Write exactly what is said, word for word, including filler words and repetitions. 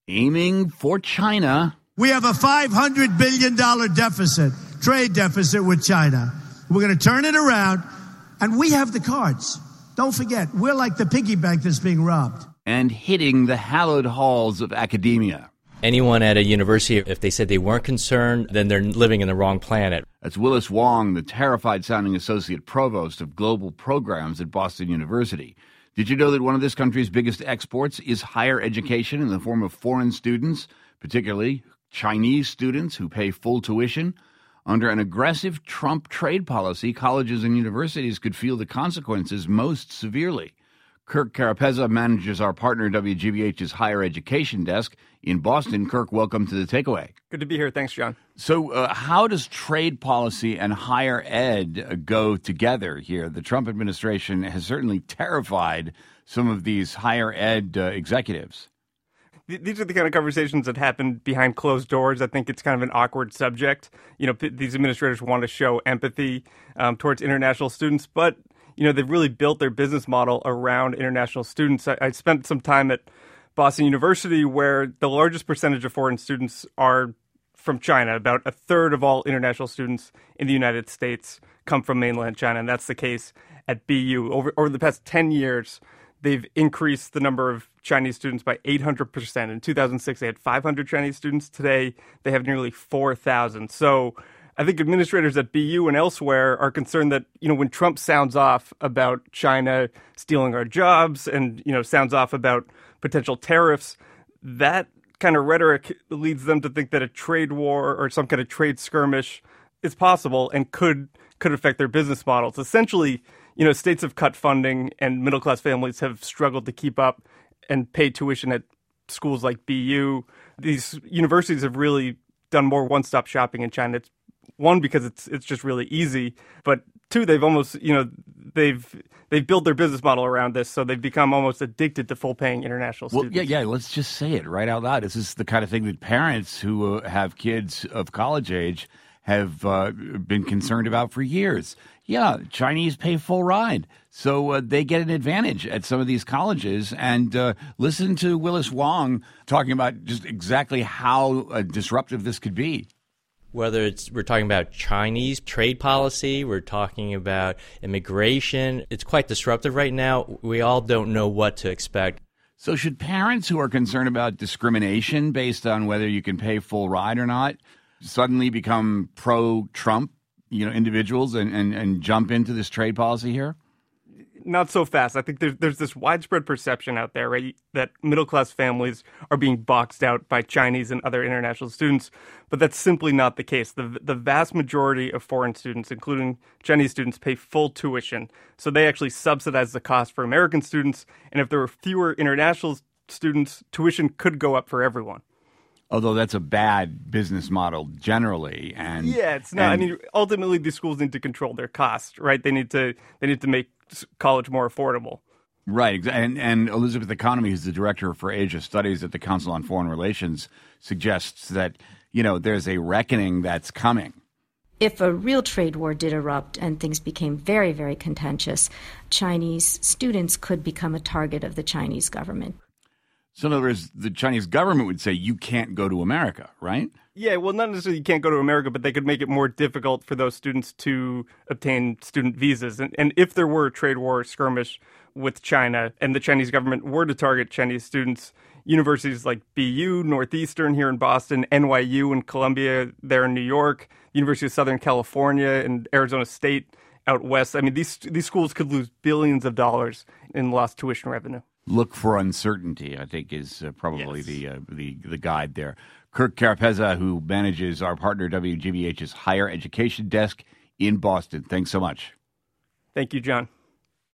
Aiming for China. We have a five hundred billion dollars deficit, trade deficit with China. We're going to turn it around, and we have the cards. Don't forget, we're like the piggy bank that's being robbed. And hitting the hallowed halls of academia. Anyone at a university, if they said they weren't concerned, then they're living in the wrong planet. That's Willis Wong, the terrified-sounding associate provost of global programs at Boston University. Did you know that one of this country's biggest exports is higher education in the form of foreign students, particularly Chinese students who pay full tuition? Under an aggressive Trump trade policy, colleges and universities could feel the consequences most severely. Kirk Carapezza manages our partner W G B H's higher education desk in Boston. Kirk, welcome to The Takeaway. Good to be here. Thanks, John. So uh, how does trade policy and higher ed uh, go together here? The Trump administration has certainly terrified some of these higher ed uh, executives. These are the kind of conversations that happen behind closed doors. I think it's kind of an awkward subject. You know, p- these administrators want to show empathy um, towards international students, but you know, they've really built their business model around international students. I, I spent some time at Boston University where the largest percentage of foreign students are from China. About a third of all international students in the United States come from mainland China, and that's the case at B U. Over, over the past ten years, they've increased the number of Chinese students by eight hundred percent. In two thousand six, they had five hundred Chinese students. Today, they have nearly four thousand. So I think administrators at B U and elsewhere are concerned that, you know, when Trump sounds off about China stealing our jobs and, you know, sounds off about potential tariffs, that kind of rhetoric leads them to think that a trade war or some kind of trade skirmish is possible and could could affect their business models. Essentially, you know, states have cut funding and middle-class families have struggled to keep up and pay tuition at schools like B U. These universities have really done more one-stop shopping in China. It's one, because it's it's just really easy, but two, they've almost, you know, they've they've built their business model around this, so they've become almost addicted to full-paying international well, students. Yeah, yeah, let's just say it right out loud. This is the kind of thing that parents who uh, have kids of college age have uh, been concerned about for years. Yeah, Chinese pay full ride, so uh, they get an advantage at some of these colleges. And uh, listen to Willis Wong talking about just exactly how uh, disruptive this could be. Whether it's we're talking about Chinese trade policy, we're talking about immigration, it's quite disruptive right now. We all don't know what to expect. So should parents who are concerned about discrimination based on whether you can pay full ride or not suddenly become pro-Trump, you know, individuals and, and, and jump into this trade policy here? Not so fast. I think there's, there's this widespread perception out there, right, that middle-class families are being boxed out by Chinese and other international students, but that's simply not the case. The, the vast majority of foreign students, including Chinese students, pay full tuition, so they actually subsidize the cost for American students, and if there were fewer international students, tuition could go up for everyone. Although that's a bad business model generally, and yeah, it's not. And, I mean, ultimately, these schools need to control their costs, right? They need to they need to make college more affordable. Right, and and Elizabeth Economy, who's the director for Asia Studies at the Council on Foreign Relations, suggests that, you know, there's a reckoning that's coming. If a real trade war did erupt and things became very, very contentious, Chinese students could become a target of the Chinese government. So in other words, the Chinese government would say you can't go to America, right? Yeah, well, not necessarily you can't go to America, but they could make it more difficult for those students to obtain student visas. And, and if there were a trade war skirmish with China and the Chinese government were to target Chinese students, universities like B U, Northeastern here in Boston, N Y U and Columbia there in New York, University of Southern California and Arizona State out west, I mean, these these schools could lose billions of dollars in lost tuition revenue. Look for uncertainty, I think, is uh, probably yes. the, uh, the the guide there. Kirk Carapezza, who manages our partner W G B H's higher education desk in Boston. Thanks so much. Thank you, John.